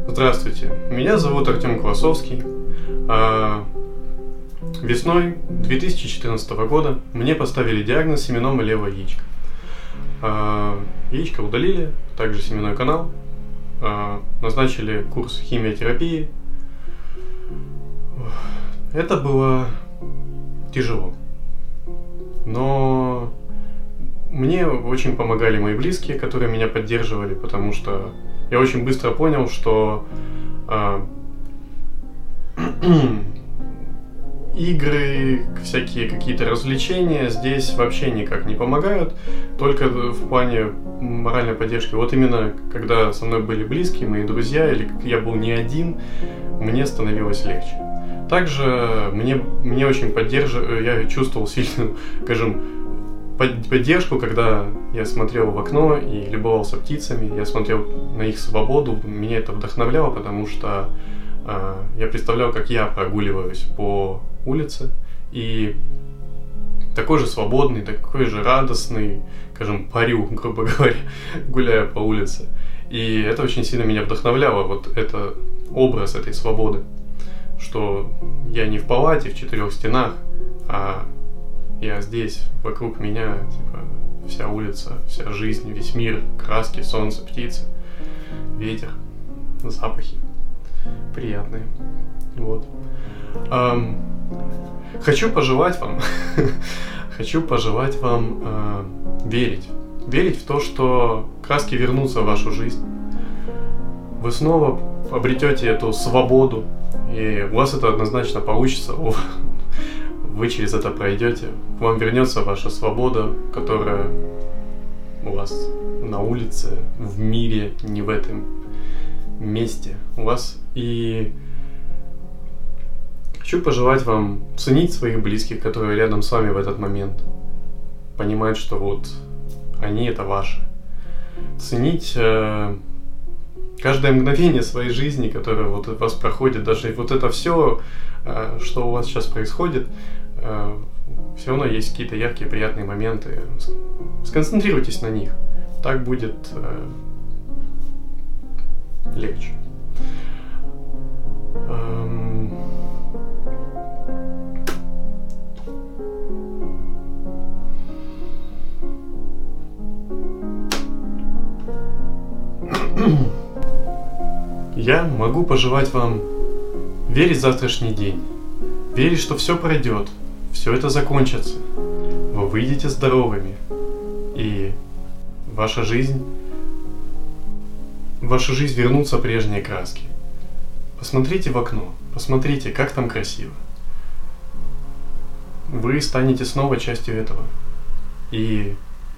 Здравствуйте, меня зовут Артем Колосовский. Весной 2014 года мне поставили диагноз семеннома левого яичка. Яичко удалили, также семенной канал, назначили курс химиотерапии. Это было тяжело, но мне очень помогали мои близкие, которые меня поддерживали, потому что я очень быстро понял, что игры, всякие какие-то развлечения здесь вообще никак не помогают, только в плане моральной поддержки. Вот именно когда со мной были близкие, мои друзья, или я был не один, мне становилось легче. Также мне очень поддерживали, я чувствовал сильную, скажем, поддержку, когда я смотрел в окно и любовался птицами, я смотрел на их свободу, меня это вдохновляло, потому что я представлял, как я прогуливаюсь по улице, и такой же свободный, такой же радостный, скажем, парю, грубо говоря, гуляя по улице. И это очень сильно меня вдохновляло, вот это образ этой свободы, что я не в палате, в 4 стенах, а я здесь, вокруг меня, типа, вся улица, вся жизнь, весь мир, краски, солнце, птицы, ветер, запахи приятные. Вот. Хочу пожелать вам верить в то, что краски вернутся в вашу жизнь. Вы снова обретете эту свободу, и у вас это однозначно получится. Вы через это пройдете, к вам вернется ваша свобода, которая у вас на улице, в мире, не в этом месте у вас. И хочу пожелать вам ценить своих близких, которые рядом с вами в этот момент, понимать, что вот они это ваши, ценить каждое мгновение своей жизни, которое вот у вас проходит, даже вот это все, что у вас сейчас происходит, все равно есть какие-то яркие, приятные моменты. Сконцентрируйтесь на них. Так будет легче. Я могу пожелать вам верить в завтрашний день, верить, что все пройдет, все это закончится, вы выйдете здоровыми, и в вашу жизнь вернутся прежние краски. Посмотрите в окно, посмотрите, как там красиво. Вы станете снова частью этого. И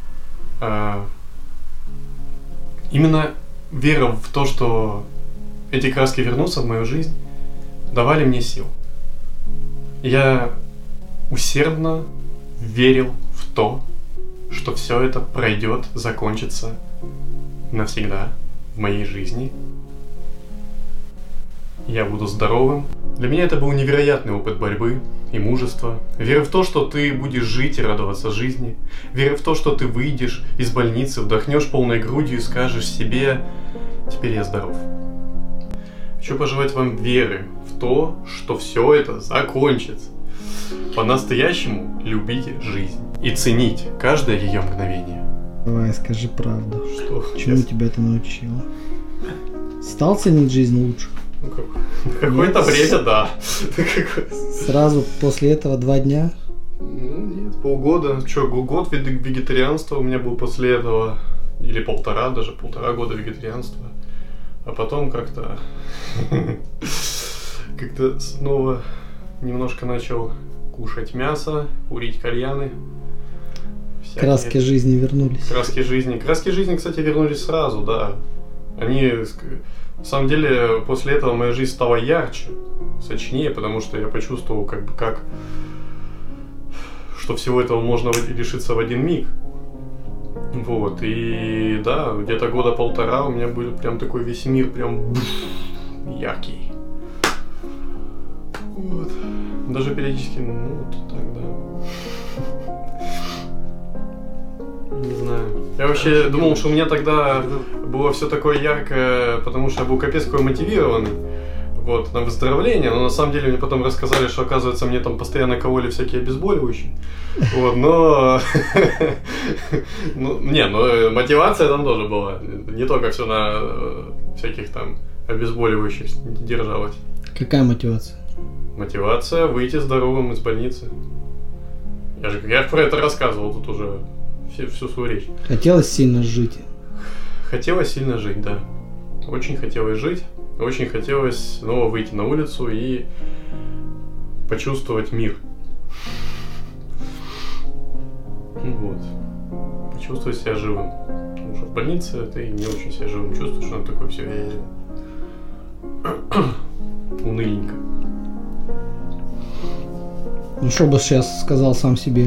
именно вера в то, что эти краски вернутся в мою жизнь, давали мне сил. Я усердно верил в то, что все это пройдет, закончится навсегда в моей жизни. Я буду здоровым. Для меня это был невероятный опыт борьбы и мужества. Вера в то, что ты будешь жить и радоваться жизни. Вера в то, что ты выйдешь из больницы, вдохнешь полной грудью и скажешь себе: теперь я здоров. Хочу пожелать вам веры в то, что все это закончится. По-настоящему любите жизнь и ценить каждое ее мгновение. Давай, скажи правду. Что? Чему тебя это научило? Стал ценить жизнь лучше? Какое-то время, да. Сразу после этого 2 дня? Нет, полгода. Год вегетарианства у меня был после этого. Или 1,5, даже 1,5 года вегетарианства. А потом как-то снова немножко начал кушать мясо, курить кальяны. Краски жизни вернулись. Краски жизни, кстати, вернулись сразу, да. Они, на самом деле, после этого моя жизнь стала ярче, сочнее, потому что я почувствовал, что всего этого можно лишиться в один миг. Вот, и да, где-то 1,5 года у меня был прям такой весь мир прям яркий. Вот. Даже периодически, вот так, да. Не знаю. Я вообще думал, что у меня тогда было все такое яркое, потому что я был капец какой мотивированный. Вот, на выздоровление, но на самом деле мне потом рассказали, что, оказывается, мне там постоянно кололи всякие обезболивающие. Вот, но... но мотивация там тоже была. Не только все на всяких там обезболивающих держалось. Какая мотивация? Мотивация выйти здоровым из больницы. Я про это рассказывал тут уже всю свою речь. Хотелось сильно жить. Хотелось сильно жить, да. Очень хотелось жить. Очень хотелось снова выйти на улицу и почувствовать мир. Вот. Почувствовать себя живым. Потому что в больнице ты не очень себя живым чувствуешь, но такое все уныленько. Ну что бы сейчас сказал сам себе?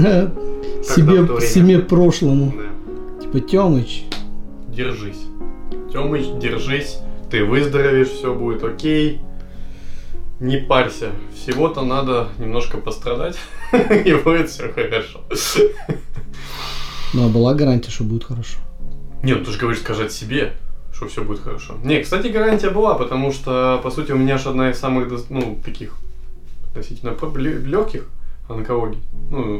Себе прошлому. Да. Типа, Тёмыч. Держись. Тёмыч, держись. Ты выздоровеешь, все будет окей. Не парься. Всего-то надо немножко пострадать, и будет все хорошо. Ну, а была гарантия, что будет хорошо? Нет, ну ты же говоришь сказать себе, что все будет хорошо. Не, кстати, гарантия была, потому что, по сути, у меня же одна из самых, ну, таких относительно легких онкологий. Ну,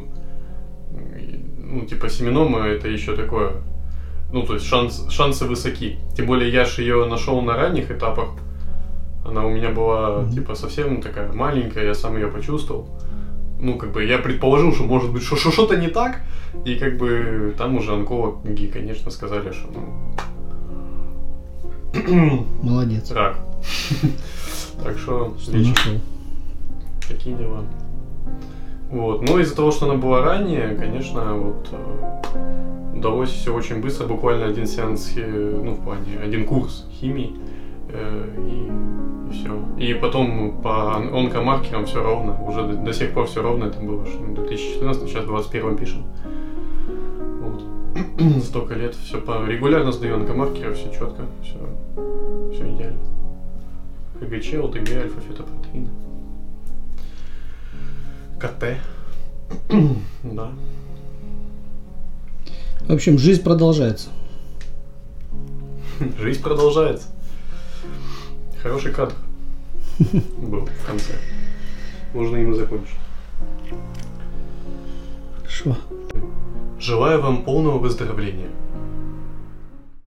типа семенома это еще такое. Ну, то есть шансы высоки. Тем более я же ее нашел на ранних этапах. Она у меня была, типа, совсем такая маленькая, я сам ее почувствовал. Ну, как бы, я предположил, что может быть что-то не так. И, как бы, там уже онкологи, конечно, сказали, что, ну... Молодец. Рак. Так что нашел. Такие дела. Вот. Но из-за того, что она была ранее, конечно, вот... удалось все очень быстро, буквально один сеанс, ну, в плане, один курс химии, и все. И потом по онкомаркерам все ровно, уже до сих пор все ровно, это было 2014, сейчас 2021 пишем. Вот. Столько лет, все регулярно сдаю онкомаркеры, все четко, все идеально. ХГЧ, ЛТГ, альфа-фетопротеины. КТ. Да. В общем, жизнь продолжается. Жизнь продолжается. Хороший кадр был в конце. Можно им и закончить. Хорошо. Желаю вам полного выздоровления.